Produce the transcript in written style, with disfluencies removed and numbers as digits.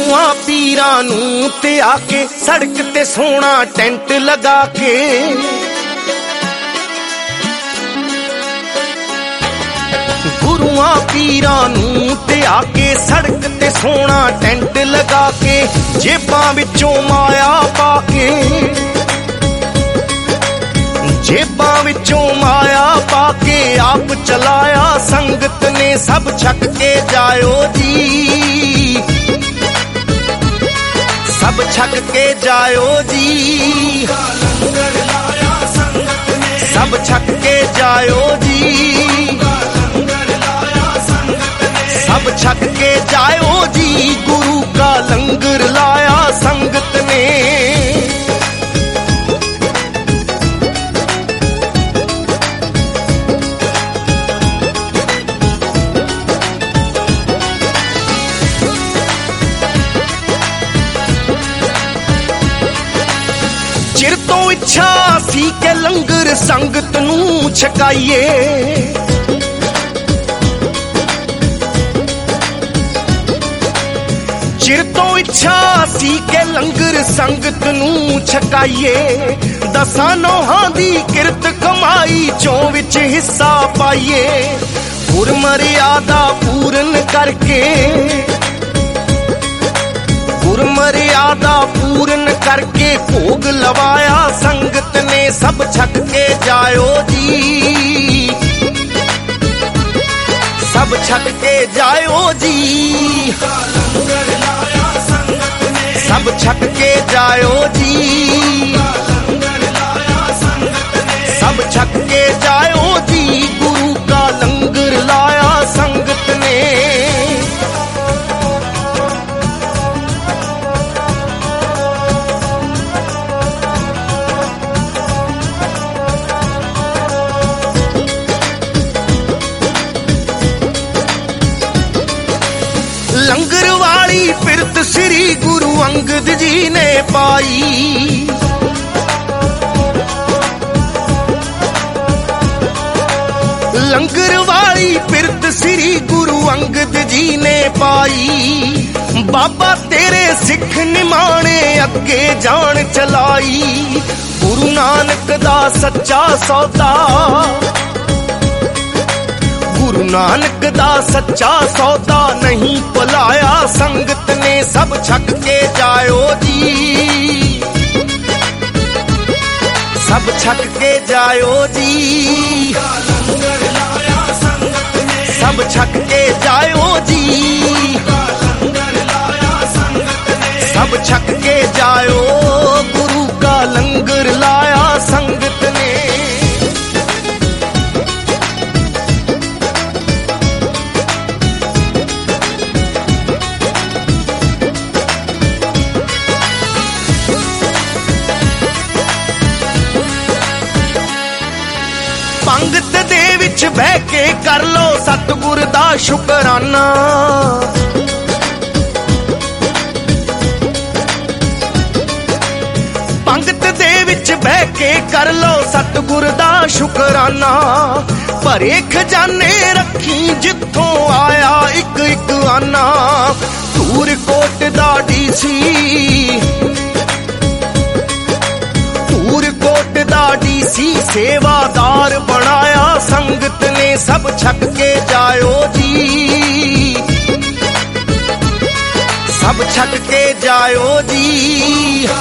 गुरुआं पीरां नूं ते आके सड़क ते सोना टेंट लगा के गुरुआं पीरां नूं ते आके सड़क ते सोना टेंट लगा के जेबां विचों माया पाके जेबां विचों माया पाके आप चलाया संगत ने सब छक के जायो जी सब छक के जायो जी सब छक के जायो जी सब छक के जायो जी गुरु का लंगर लाया संगत ने चिर तो इच्छा सी के लंगर संगत नूं छकाइए चिर तो इच्छा सी के लंगर संगत नूं छकाइए दसां नौहां दी किरत कमाई चों विच हिस्सा पाइए गुर मर्यादा पूरन करके गुर मर्यादा पूरन करके भोग लवाया संगत ने सब छक के जायो जी सब छक के जायो जी सब छक के जायो जी सब छक के जायो जी गुरु का लंगर लाया संगत ने लंगर वाली पिरत श्री गुरु अंगद जी ने पाई लंगर वाली पिरत श्री गुरु अंगद जी ने पाई बाबा तेरे सिख निमाने अगे जान चलाई गुरु नानक दा सच्चा सौदा गुरु नानक दा सच्चा सौदा नहीं भुलाया संगत ने सब छक के जायो जी सब छक के जायो जी सब छक के जायो जी सब छक के जायो गुरु का लंगर लाया संगत ने पंगत दे विच बह के कर लो सतगुर दा शुकराना पंगत दे विच बह के कर लो सतगुर दा शुकराना भरे खजाने रखी जिथों आया एक एक आना धूर कोट दा डीसी कोट दा डीसी सेवादार बनाया संगत ने सब छक के जायो जी सब छक के जायो जी